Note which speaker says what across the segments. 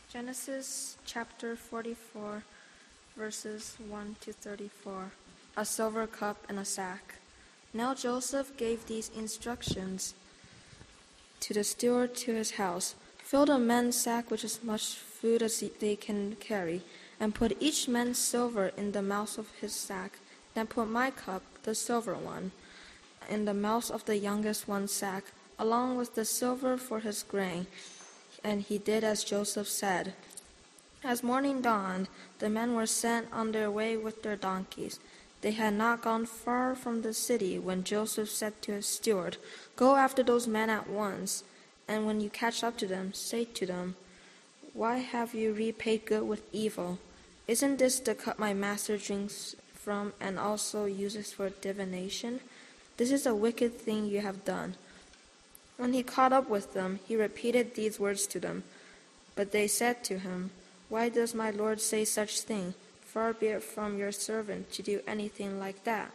Speaker 1: Genesis chapter 44, verses 1 to 34. A silver cup and a sack. Now Joseph gave these instructions to the steward to his house. Fill the men's sack with as much food as they can carry, and put each man's silver in the mouth of his sack. Then put my cup, the silver one, in the mouth of the youngest one's sack, along with the silver for his grain. And he did as Joseph said. As morning dawned, the men were sent on their way with their donkeys. They had not gone far from the city when Joseph said to his steward, "Go after those men at once, and when you catch up to them, say to them, 'Why have you repaid good with evil? Isn't this the cup my master drinks from and also uses for divination? This is a wicked thing you have done.'" When he caught up with them, he repeated these words to them. But they said to him, "Why does my lord say such thing? Far be it from your servant to do anything like that.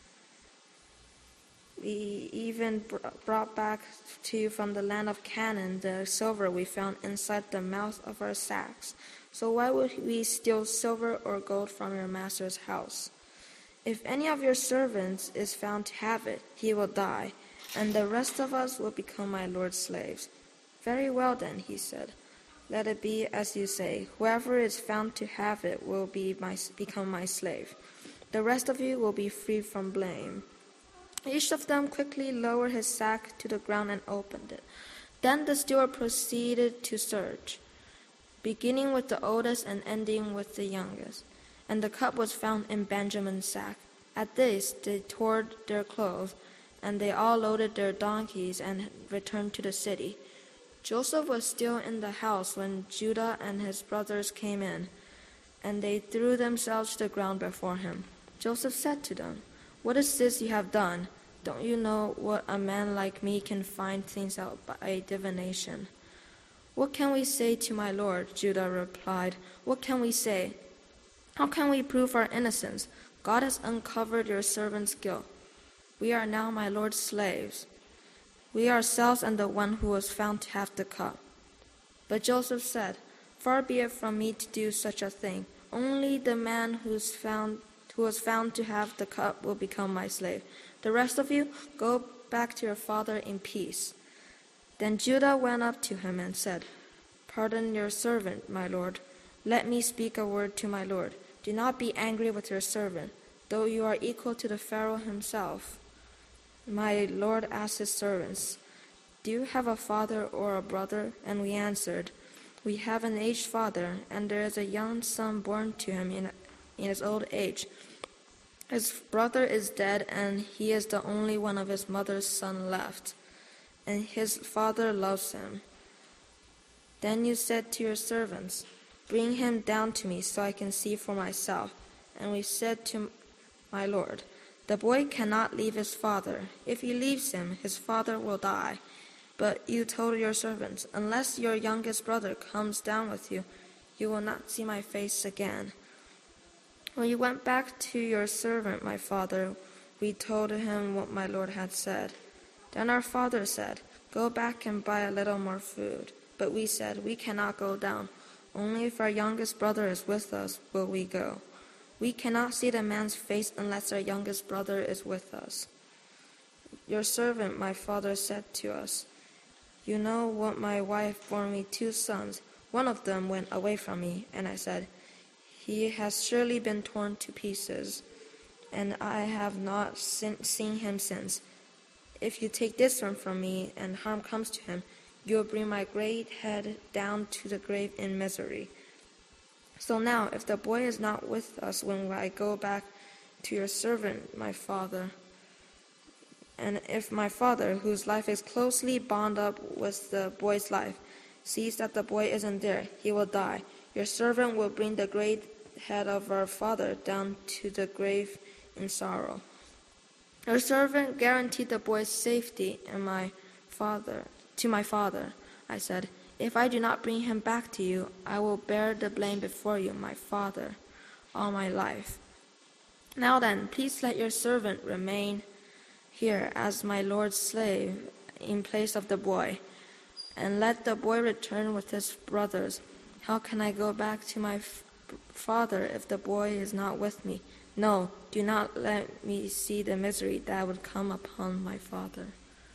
Speaker 1: We even brought back to you from the land of Canaan the silver we found inside the mouth of our sacks. So why would we steal silver or gold from your master's house? If any of your servants is found to have it, he will die, and the rest of us will become my lord's slaves." "Very well then," he said. "Let it be as you say. Whoever is found to have it will become my slave. The rest of you will be free from blame." Each of them quickly lowered his sack to the ground and opened it. Then the steward proceeded to search, beginning with the oldest and ending with the youngest. And the cup was found in Benjamin's sack. At this they tore their clothes, and they all loaded their donkeys and returned to the city. Joseph was still in the house when Judah and his brothers came in, and they threw themselves to the ground before him. Joseph said to them, "What is this you have done? Don't you know what a man like me can find things out by divination?" "What can we say to my lord?" Judah replied. "What can we say? How can we prove our innocence? God has uncovered your servant's guilt. We are now my lord's slaves, we ourselves and the one who was found to have the cup." But Joseph said, "Far be it from me to do such a thing. Only the man who was found to have the cup will become my slave. The rest of you, go back to your father in peace." Then Judah went up to him and said, "Pardon your servant, my lord. Let me speak a word to my lord. Do not be angry with your servant, though you are equal to the Pharaoh himself." My lord asked his servants, "Do you have a father or a brother?" And we answered, "We have an aged father, and there is a young son born to him in his old age. His brother is dead, and he is the only one of his mother's son left, and his father loves him." Then you said to your servants, "Bring him down to me so I can see for myself." And we said to my lord, "The boy cannot leave his father. If he leaves him, his father will die." But you told your servants, "Unless your youngest brother comes down with you, you will not see my face again." When you went back to your servant, my father, we told him what my lord had said. Then our father said, "Go back and buy a little more food." But we said, "We cannot go down. Only if our youngest brother is with us will we go. We cannot see the man's face unless our youngest brother is with us." Your servant, my father, said to us, "You know what my wife bore me 2 sons. One of them went away from me, and I said, 'He has surely been torn to pieces,' and I have not seen him since. If you take this one from me and harm comes to him, you will bring my great head down to the grave in misery. So now, if the boy is not with us when I go back to your servant, my father, and if my father, whose life is closely bound up with the boy's life, sees that the boy isn't there, he will die. Your servant will bring the great head of our father down to the grave in sorrow." Your servant guaranteed the boy's safety and to my father. I said, "If I do not bring him back to you, I will bear the blame before you, my father, all my life. Now then, please let your servant remain here as my lord's slave in place of the boy, and let the boy return with his brothers. How can I go back to my father if the boy is not with me? No, do not let me see the misery that would come upon my father."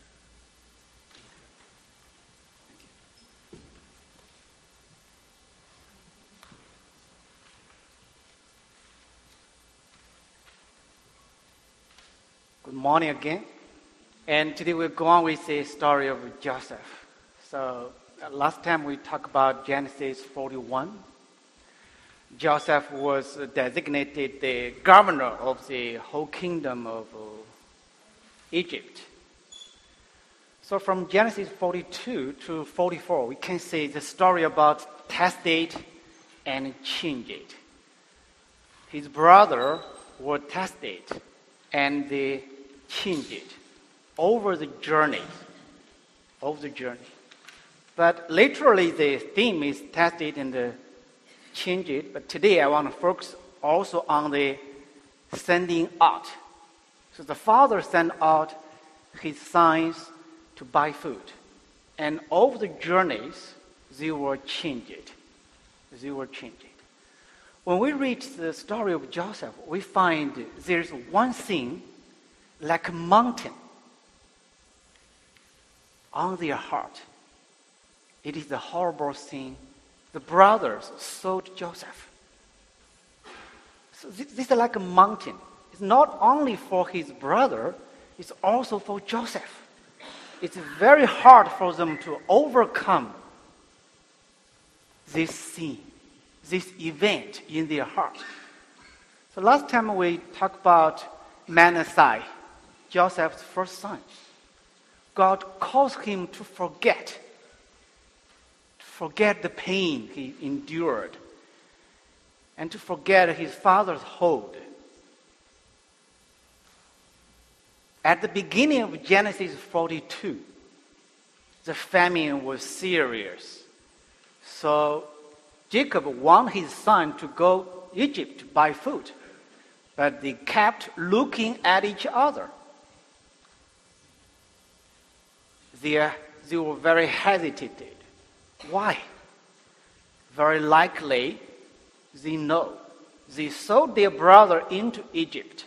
Speaker 2: Good morning again. And today we'll go on with the story of Joseph. So last time we talked about Genesis 41. Joseph was designated the governor of the whole kingdom of Egypt. So from Genesis 42 to 44, we can see the story about tested and changed. His brother were tested and they changed over the journey. But literally the theme is tested and changed. But today I want to focus also on the sending out. So the father sent out his sons to buy food. And over the journeys, they were changed. When we read the story of Joseph, we find there's one thing like a mountain on their heart. It is a horrible thing. The brothers sold Joseph. So this is like a mountain. It's not only for his brother, it's also for Joseph. It's very hard for them to overcome this sin, this event in their heart. So last time we talked about Manasseh, Joseph's first son. God caused him to forget the pain he endured, and to forget his father's hold. At the beginning of Genesis 42, the famine was serious. So Jacob wanted his son to go to Egypt to buy food, but they kept looking at each other. They were very hesitated. Why? Very likely, they know. They sold their brother into Egypt.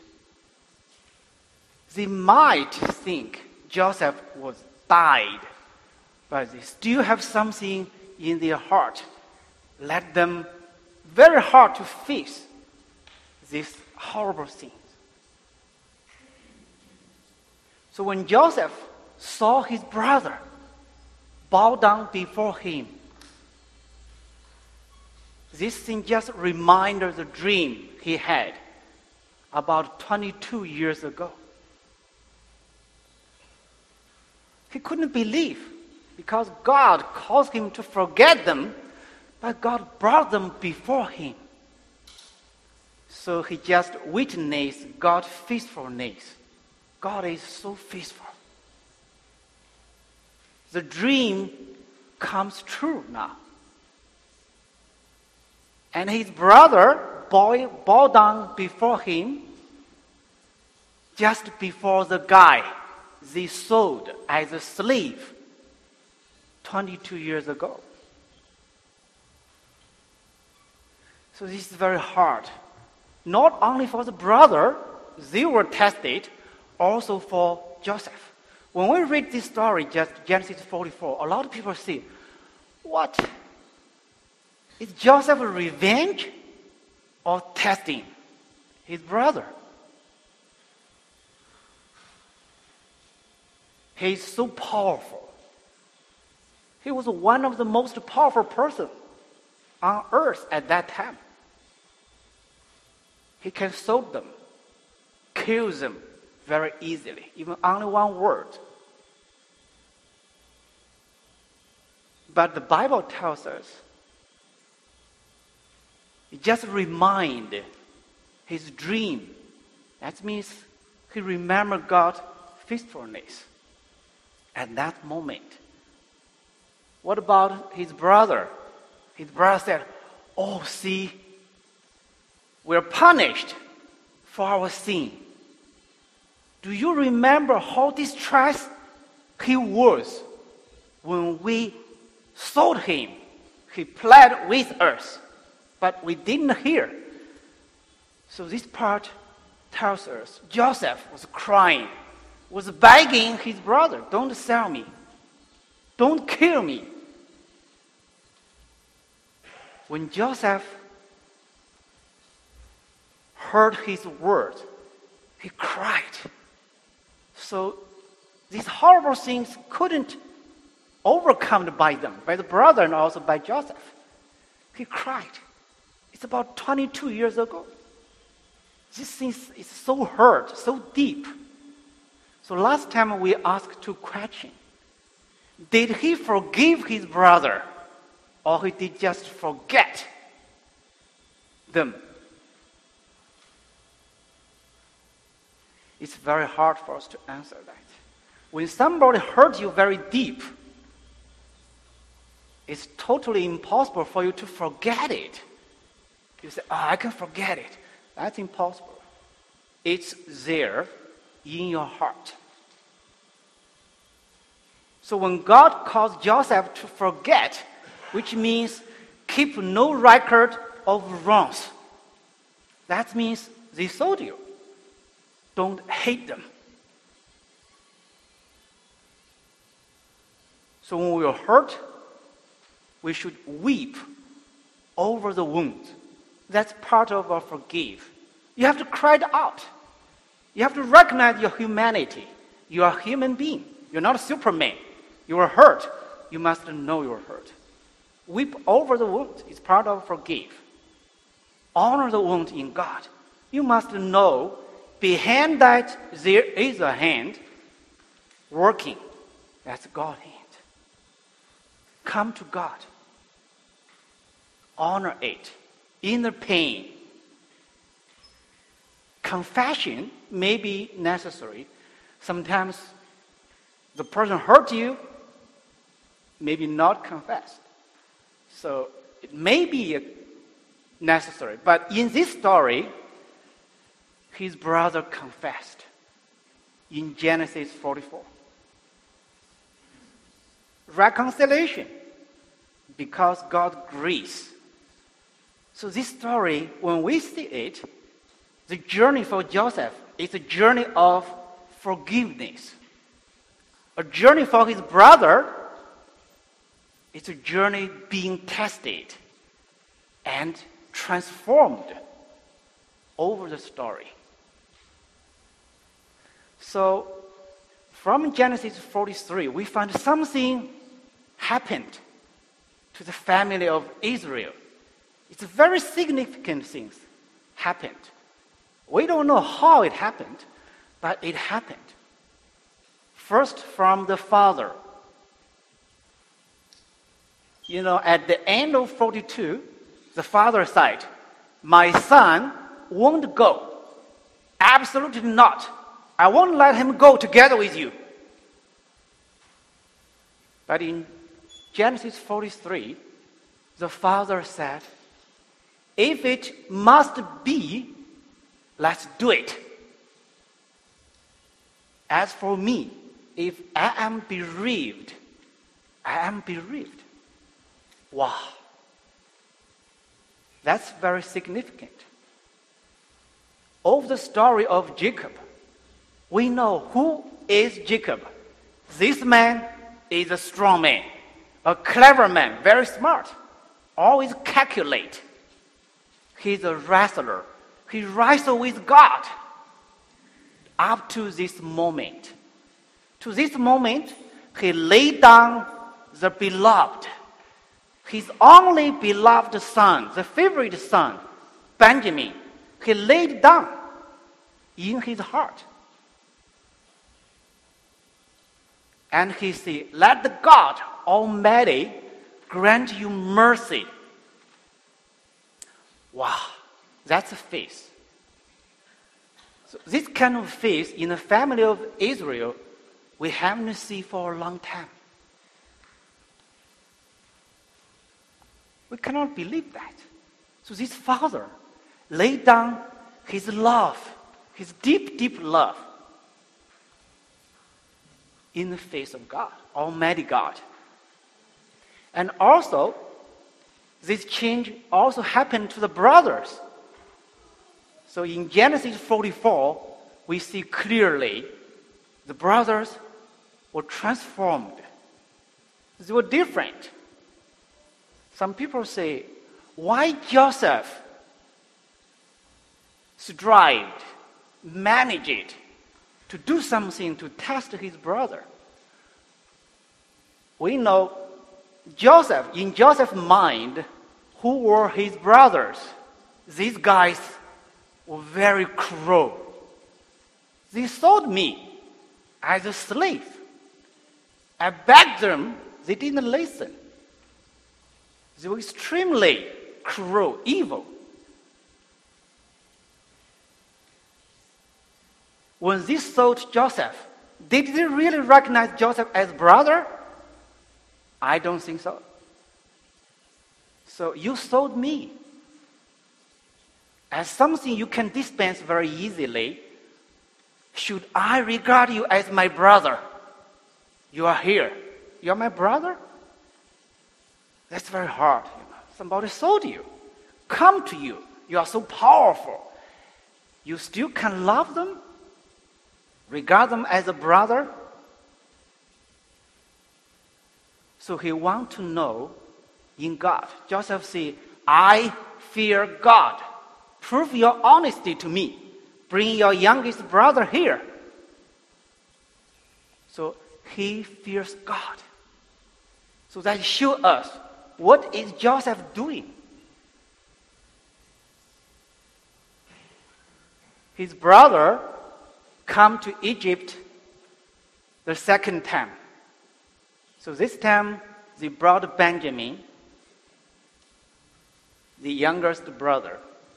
Speaker 2: They might think Joseph was died, but they still have something in their heart. Let them very hard to face these horrible things. So when Joseph saw his brother bow down before him, this thing just reminded the dream he had about 22 years ago. He couldn't believe because God caused him to forget them, but God brought them before him. So he just witnessed God's faithfulness. God is so faithful. The dream comes true now. And his brother bowed down before him just before the guy they sold as a slave 22 years ago. So this is very hard. Not only for the brother, they were tested, also for Joseph. When we read this story, just Genesis 44, a lot of people say, what? Is Joseph revenge or testing his brother? He's so powerful. He was one of the most powerful persons on earth at that time. He can solve them, kill them very easily, even only one word. But the Bible tells us, it just reminds his dream. That means he remembered God's faithfulness at that moment. What about his brother? His brother said, oh, see, we're punished for our sin. Do you remember how distressed he was when we sold him? He pled with us, but we didn't hear. So this part tells us Joseph was crying, was begging his brother, don't sell me, don't kill me. When Joseph heard his word, he cried. So these horrible things couldn't overcome by them, by the brother and also by Joseph. He cried. It's about 22 years ago. This thing is so hurt, so deep. So last time we asked two questions. Did he forgive his brother, or he did just forget them? It's very hard for us to answer that. When somebody hurt you very deep, it's totally impossible for you to forget it. You say, I can forget it. That's impossible. It's there in your heart. So when God calls Joseph to forget, which means keep no record of wrongs, that means they sold you. Don't hate them. So when we are hurt, we should weep over the wound. That's part of our forgive. You have to cry it out. You have to recognize your humanity. You are a human being. You're not a Superman. You are hurt. You must know you are hurt. Weep over the wound. It's part of forgive. Honor the wound in God. You must know behind that there is a hand working. That's God's hand. Come to God. Honor it. Inner pain. Confession may be necessary. Sometimes the person hurt you, maybe not confessed. So it may be necessary. But in this story, his brother confessed in Genesis 44. Reconciliation, because God's grace. So this story, when we see it, the journey for Joseph is a journey of forgiveness. A journey for his brother is a journey being tested and transformed over the story. So from Genesis 43, we find something happened to the family of Israel. It's a very significant thing happened. We don't know how it happened, but it happened. First, from the father. At the end of 42, the father said, my son won't go. Absolutely not. I won't let him go together with you. But in Genesis 43, the father said, if it must be, let's do it. As for me, if I am bereaved, I am bereaved. Wow. That's very significant. Of the story of Jacob, we know who is Jacob. This man is a strong man, a clever man, very smart, always calculate. He's a wrestler. He wrestled with God up to this moment. To this moment, he laid down the beloved, his only beloved son, the favorite son, Benjamin. He laid down in his heart. And he said, let the God Almighty grant you mercy. Wow, that's a faith. So this kind of faith in the family of Israel, we haven't seen for a long time. We cannot believe that. So this father laid down his love, his deep, deep love, in the face of God, Almighty God. And also, this change also happened to the brothers. So in Genesis 44, we see clearly the brothers were transformed. They were different. Some people say, why Joseph strived, managed to do something to test his brother? We know Joseph, in Joseph's mind, who were his brothers? These guys were very cruel. They sold me as a slave. I begged them, they didn't listen. They were extremely cruel, evil. When they sold Joseph, did they really recognize Joseph as brother? I don't think so. So you sold me as something you can dispense very easily. Should I regard you as my brother? You are here. You are my brother? That's very hard. Somebody sold you, come to you. You are so powerful. You still can love them? Regard them as a brother? So he wants to know in God. Joseph said, I fear God. Prove your honesty to me. Bring your youngest brother here. So he fears God. So that shows us, what is Joseph doing? His brother come to Egypt the second time. So this time they brought Benjamin, the youngest brother.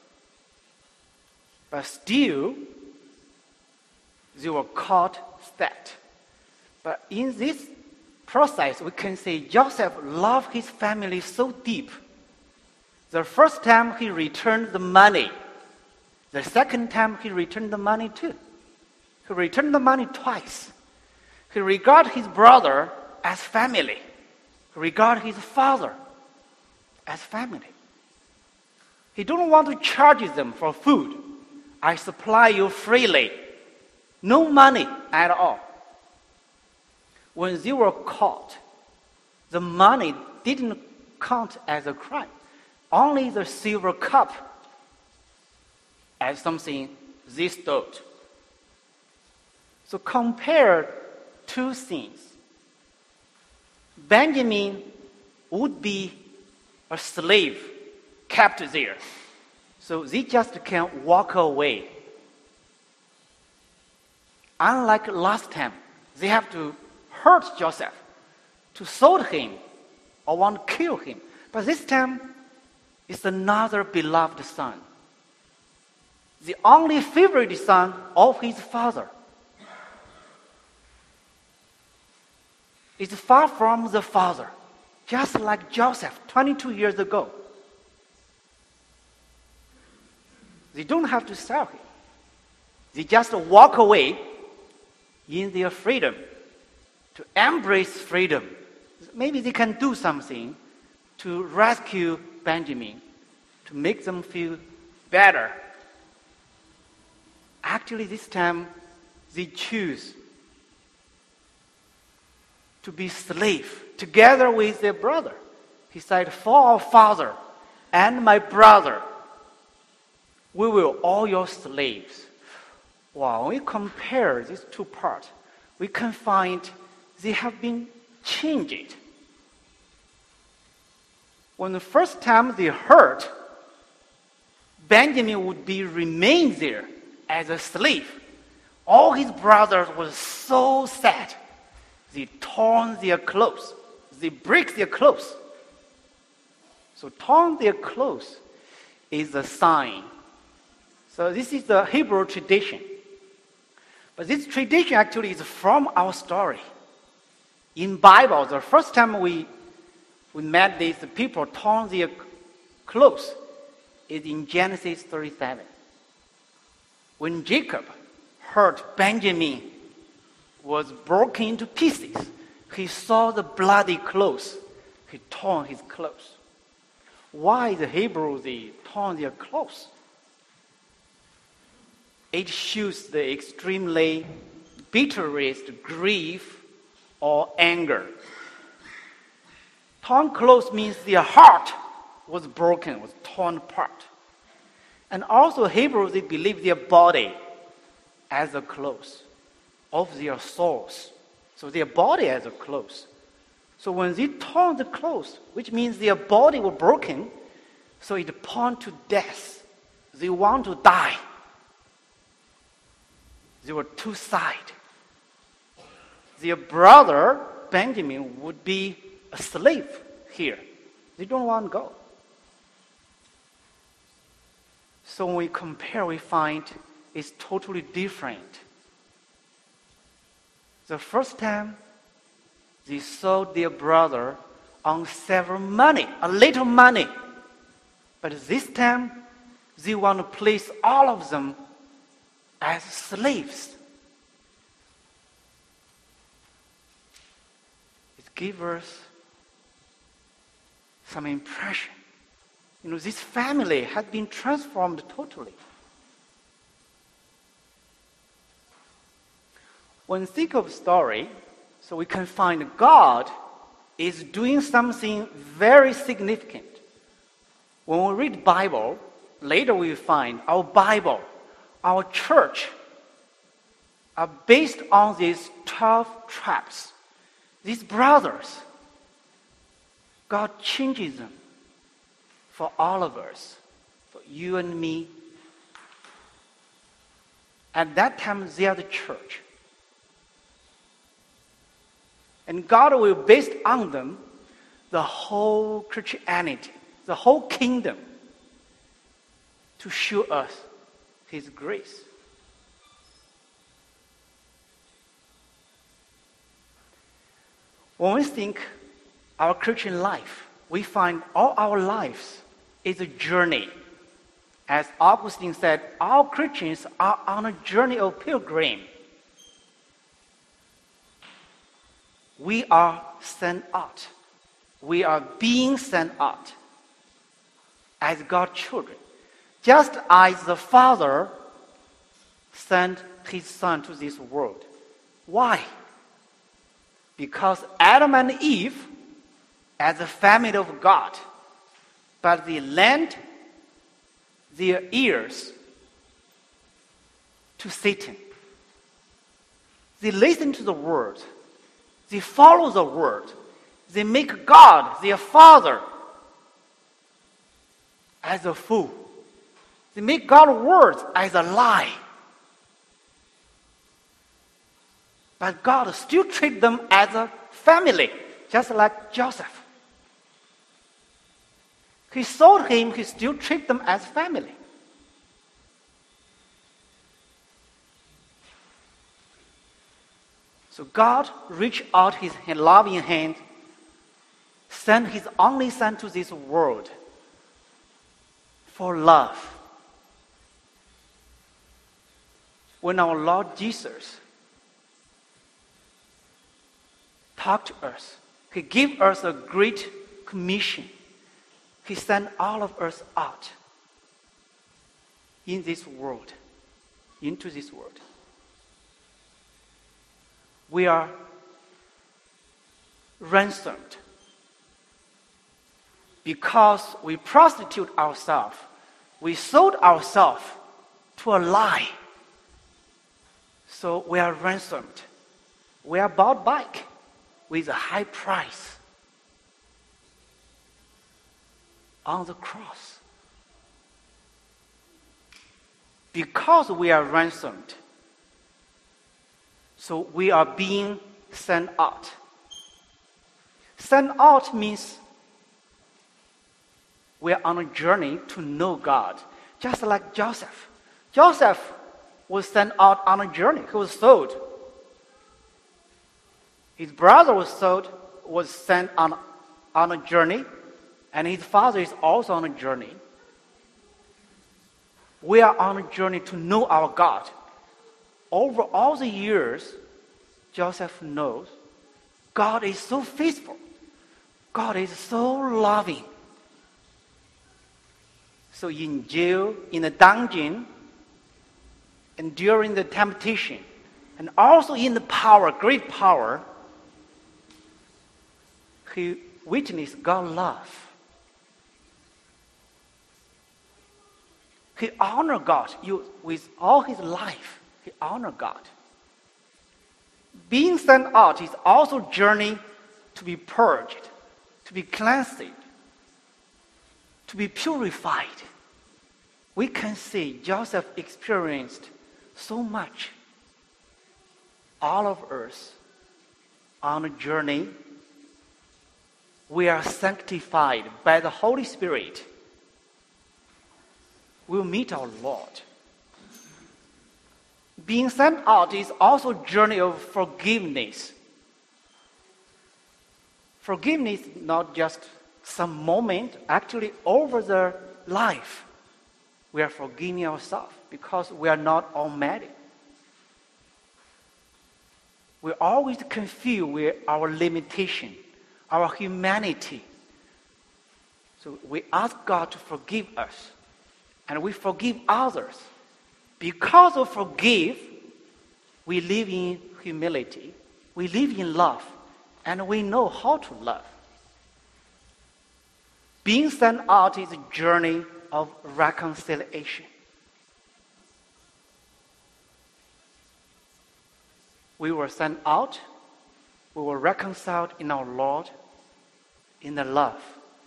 Speaker 2: But still, they were caught fat. But in this process, we can say Joseph loved his family so deep. The first time he returned the money. The second time he returned the money too. He returned the money twice. He regarded his brother as family. He regarded his father as family. He don't want to charge them for food. I supply you freely. No money at all. When they were caught, the money didn't count as a crime. Only the silver cup as something they stole. So compare two things. Benjamin would be a slave kept there. So they just can walk away. Unlike last time, they have to hurt Joseph, to sold him, or want to kill him. But this time, it's another beloved son. The only favorite son of his father. It's far from the father, just like Joseph 22 years ago. They don't have to sell him. They just walk away in their freedom, to embrace freedom. Maybe they can do something to rescue Benjamin, to make them feel better. Actually, this time, they choose to be slave together with their brother. He said, for our father and my brother, we will all your slaves. Wow, when we compare these two parts, we can find they have been changed. When the first time they heard, Benjamin would remain there as a slave. All his brothers were so sad. They torn their clothes. They break their clothes. So torn their clothes is a sign. So this is the Hebrew tradition. But this tradition actually is from our story. In Bible, the first time we met these people torn their clothes is in Genesis 37. When Jacob heard Benjamin was broken into pieces, he saw the bloody clothes. He tore his clothes. why the Hebrews they torn their clothes. It shows the extremely bitterest grief or anger. Torn clothes means their heart was broken, was torn apart. And also Hebrews, they believe their body as a clothes of their souls. So their body as a clothes. So when they torn the clothes, which means their body was broken, so it pointed to death. They want to die. They were two sides. Their brother, Benjamin, would be a slave here. They don't want to go. So when we compare, we find it's totally different. The first time, they sold their brother on several money, a little money. But this time, they want to place all of them as slaves. It gives us some impression. This family had been transformed totally. When we think of story, so we can find God is doing something very significant. When we read Bible, later we find our Bible, our church, are based on these 12 tribes. These brothers, God changes them for all of us, for you and me. At that time, they are the church. And God will base on them the whole Christianity, the whole kingdom, to show us His grace. When we think our Christian life, we find all our lives is a journey. As Augustine said, all Christians are on a journey of pilgrim. We are sent out. We are being sent out as God's children. Just as the Father sent His Son to this world. Why? Because Adam and Eve, as a family of God, but they lent their ears to Satan. They listen to the word. They follow the word. They make God, their Father, as a fool. They make God's words as a lie. But God still treats them as a family, just like Joseph. He sold him, he still treats them as family. So God reached out His loving hand, sent His only Son to this world for love. When our Lord Jesus talked to us, He gave us a great commission. He sent all of us out in this world, into this world. We are ransomed because we prostitute ourselves. We sold ourselves to a lie. So we are ransomed. We are bought back with a high price on the cross. Because we are ransomed, so we are being sent out. Sent out means we are on a journey to know God, just like Joseph. Joseph was sent out on a journey. He was sold. His brother was sent on a journey, and his father is also on a journey. We are on a journey to know our God. Over all the years, Joseph knows God is so faithful. God is so loving. So in jail, in the dungeon, and during the temptation, and also in the power, great power, he witnessed God's love. He honored God with all his life. He honored God. Being sent out is also a journey to be purged, to be cleansed, to be purified. We can see Joseph experienced so much. All of us on a journey, we are sanctified by the Holy Spirit. We'll meet our Lord. Being sent out is also a journey of forgiveness. Forgiveness is not just some moment, actually over the life. We are forgiving ourselves because we are not almighty. We always confused with our limitation, our humanity. So we ask God to forgive us, and we forgive others. Because of forgive, we live in humility, we live in love, and we know how to love. Being sent out is a journey of reconciliation. We were sent out, we were reconciled in our Lord, in the love.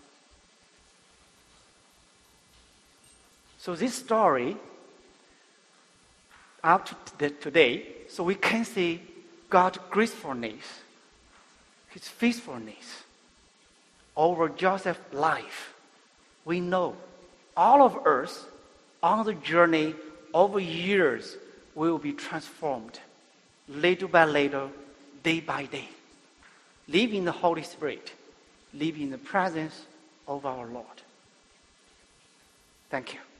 Speaker 2: So this story, up to today, so we can see God's gracefulness, his faithfulness over Joseph's life. We know all of us on the journey over years will be transformed little by little, day by day. Live in the Holy Spirit. Live in the presence of our Lord. Thank you.